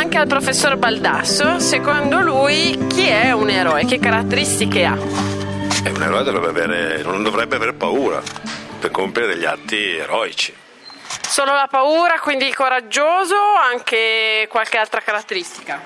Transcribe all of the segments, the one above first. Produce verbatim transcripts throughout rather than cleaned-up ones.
anche al professor Baldasso, secondo lui chi è un eroe, che caratteristiche ha? E un eroe dovrebbe avere, non dovrebbe avere paura per compiere degli atti eroici. Solo la paura, quindi coraggioso, o anche qualche altra caratteristica?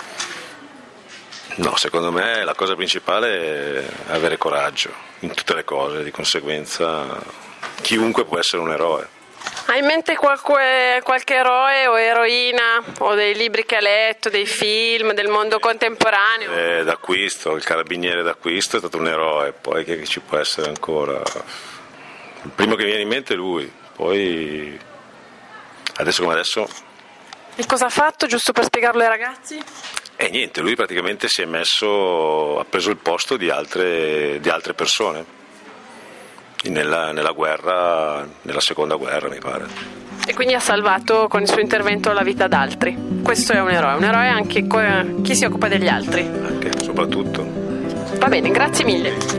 No, secondo me la cosa principale è avere coraggio in tutte le cose, di conseguenza chiunque può essere un eroe. Hai in mente qualche, qualche eroe o eroina, o dei libri che hai letto, dei film, del mondo contemporaneo? Eh, d'acquisto, il carabiniere d'acquisto è stato un eroe, poi che ci può essere ancora? Il primo che mi viene in mente è lui, poi adesso come adesso... E cosa ha fatto, giusto per spiegarlo ai ragazzi? E niente, lui praticamente si è messo, ha preso il posto di altre, di altre persone nella, nella guerra, nella seconda guerra mi pare. E quindi ha salvato con il suo intervento la vita d'altri. Questo è un eroe, un eroe anche co- chi si occupa degli altri. Anche, soprattutto. Va bene, grazie mille.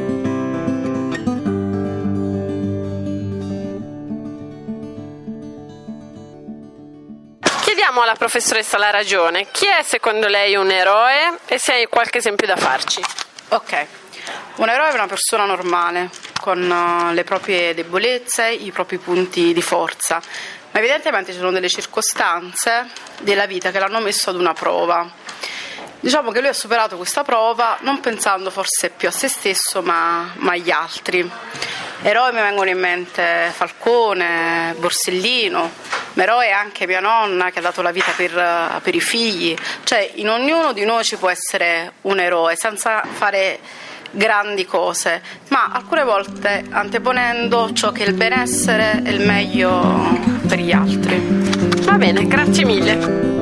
Chiediamo alla professoressa la ragione. Chi è secondo lei un eroe e se hai qualche esempio da farci? Ok, un eroe è una persona normale, con uh, le proprie debolezze, i propri punti di forza, ma evidentemente ci sono delle circostanze della vita che l'hanno messo ad una prova. Diciamo che lui ha superato questa prova non pensando forse più a se stesso ma, ma agli altri. Eroi mi vengono in mente Falcone, Borsellino, ma eroe anche mia nonna che ha dato la vita per, per i figli. Cioè in ognuno di noi ci può essere un eroe senza fare grandi cose, ma alcune volte anteponendo ciò che è il benessere e il meglio per gli altri. Va bene, grazie mille.